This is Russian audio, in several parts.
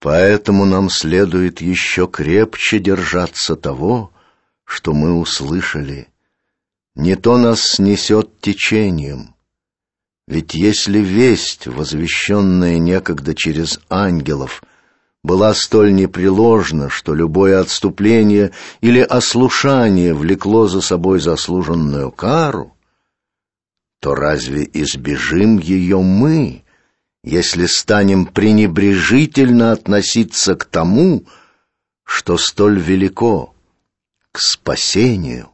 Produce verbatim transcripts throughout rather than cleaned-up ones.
Поэтому нам следует еще крепче держаться того, что мы услышали. Не то нас снесет течением. Ведь если весть, возвещенная некогда через ангелов, была столь непреложна, что любое отступление или ослушание влекло за собой заслуженную кару, то разве избежим ее мы, если станем пренебрежительно относиться к тому, что столь велико, к спасению?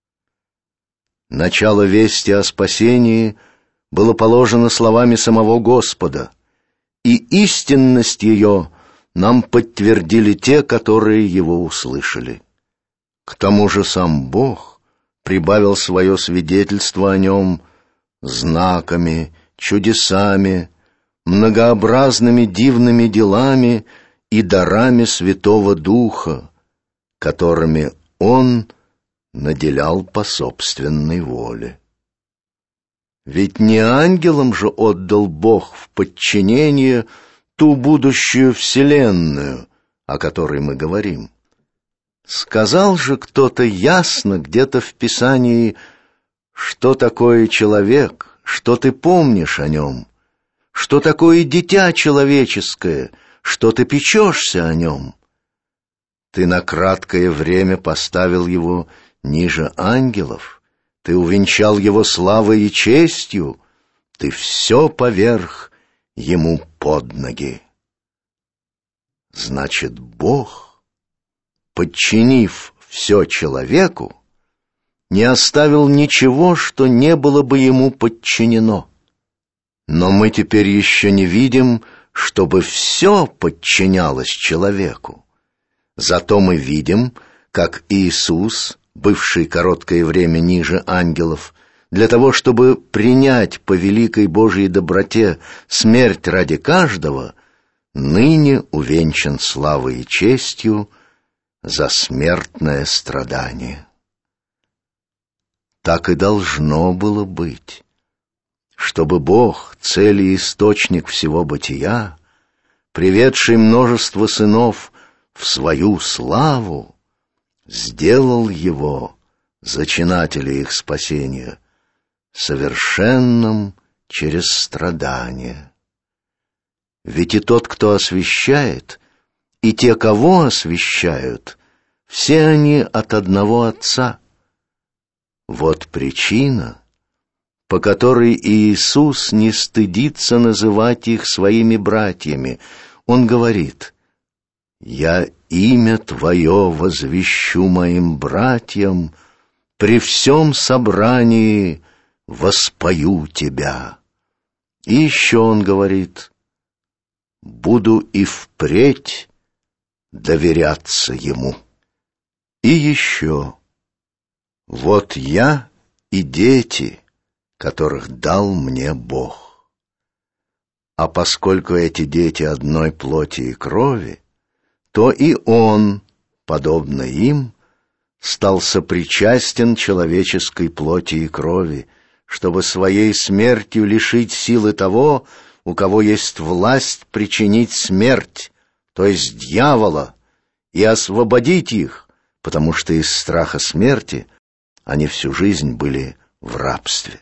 Начало вести о спасении было положено словами самого Господа, и истинность ее нам подтвердили те, которые его услышали. К тому же сам Бог прибавил свое свидетельство о нем знаками, чудесами, многообразными дивными делами и дарами Святого Духа, которыми Он наделял по собственной воле. Ведь не ангелам же отдал Бог в подчинение ту будущую вселенную, о которой мы говорим. Сказал же кто-то ясно где-то в Писании, что такое человек, что ты помнишь о нем, что такое дитя человеческое, что ты печешься о нем. Ты на краткое время поставил его ниже ангелов, ты увенчал его славой и честью, ты все поверг ему под ноги. Значит, Бог, подчинив все человеку, не оставил ничего, что не было бы ему подчинено. Но мы теперь еще не видим, чтобы все подчинялось человеку. Зато мы видим, как Иисус, бывший короткое время ниже ангелов, для того, чтобы принять по великой Божьей доброте смерть ради каждого, ныне увенчан славой и честью за смертное страдание. Так и должно было быть, чтобы Бог, цель и источник всего бытия, приведший множество сынов в свою славу, сделал его, зачинателя их спасения, совершенным через страдания. Ведь и тот, кто освящает, и те, кого освящают, все они от одного Отца. Вот причина, по которой Иисус не стыдится называть их своими братьями. Он говорит: «Я имя Твое возвещу моим братьям, при всем собрании воспою Тебя». И еще Он говорит: «Буду и впредь доверяться Ему». И еще: «Вот я и дети, которых дал мне Бог». А поскольку эти дети одной плоти и крови, то и Он, подобно им, стал сопричастен человеческой плоти и крови, чтобы своей смертью лишить силы того, у кого есть власть причинить смерть, то есть дьявола, и освободить их, потому что из страха смерти они всю жизнь были в рабстве.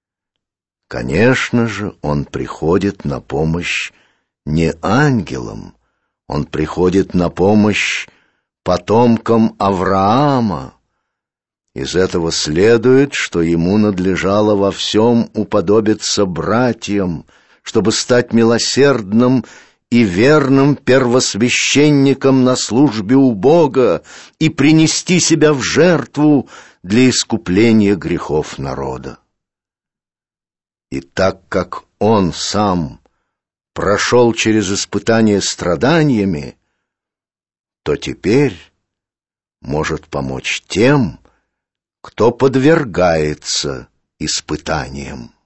Конечно же, Он приходит на помощь не ангелам, Он приходит на помощь потомкам Авраама. Из этого следует, что Ему надлежало во всем уподобиться братьям, чтобы стать милосердным и верным первосвященником на службе у Бога и принести себя в жертву для искупления грехов народа. И так как Он сам прошел через испытание страданиями, то теперь может помочь тем, кто подвергается испытаниям.